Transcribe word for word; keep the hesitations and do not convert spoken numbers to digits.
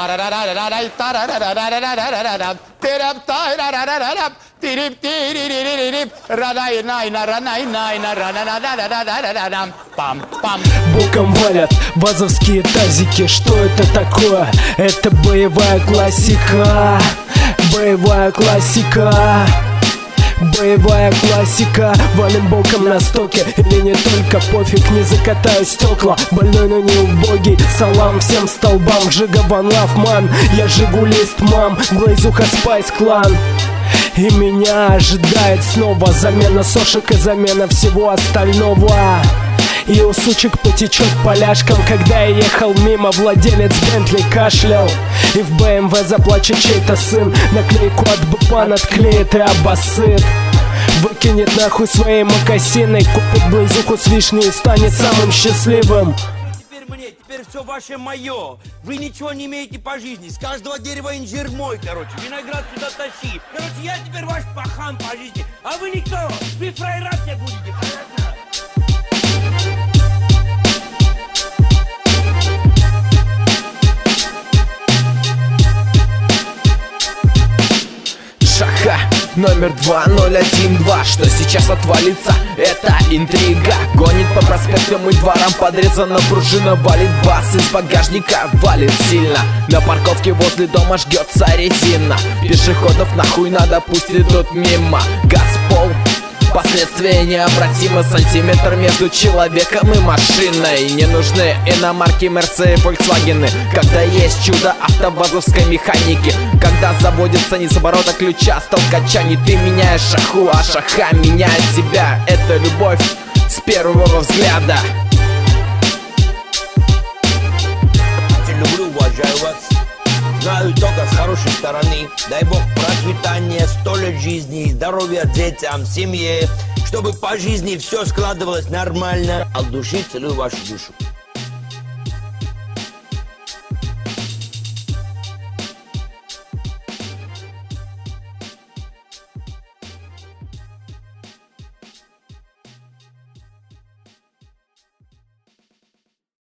Боком валят вазовские тазики. Что это такое? Это боевая классика. Боевая классика. Боевая классика. Валим боком на стоке. Или не только, пофиг, не закатаю стекла. Больной, но не убогий. Салам всем столбам. Жига ван лав ман. Я жигулист мам. Глазуха спайс клан. И меня ожидает снова замена сошек и замена всего остального. И у сучек потечет поляшком. Когда я ехал мимо, владелец Бентли кашлял. И в бэ эм вэ заплачет чей-то сын. Наклейку от БПА отклеит и обоссыт. Выкинет нахуй своей мокасиной. Купит близуху с вишней и станет самым счастливым. Мне, теперь все ваше мое. Вы ничего не имеете по жизни. С каждого дерева инжир мой, короче. Виноград сюда тащи. Короче, я теперь ваш пахан по жизни. А вы никто. Вы фраера все будете, понятно? Шаха, номер два ноль один два. Что сейчас отвалится? Это интрига. Гонит по проспектам и дворам. Подрезана пружина, валит бас из багажника. Валит сильно. На парковке возле дома жгется резина. Пешеходов нахуй надо, пусть идут мимо. Газ пол. Последствия необратимы. Сантиметр между человеком и машиной. Не нужны иномарки, Мерсы и Фольксвагены, когда есть чудо автовазовской механики. Когда заводится не с оборота ключа, с толкача. Не ты меняешь шаху, а шаха меняет тебя. Это любовь с первого взгляда. Люблю, уважаю вас. Знаю только с хорошей стороны. Дай бог процветания, сто лет жизни, здоровья детям, семье, чтобы по жизни все складывалось нормально. От души целую вашу душу.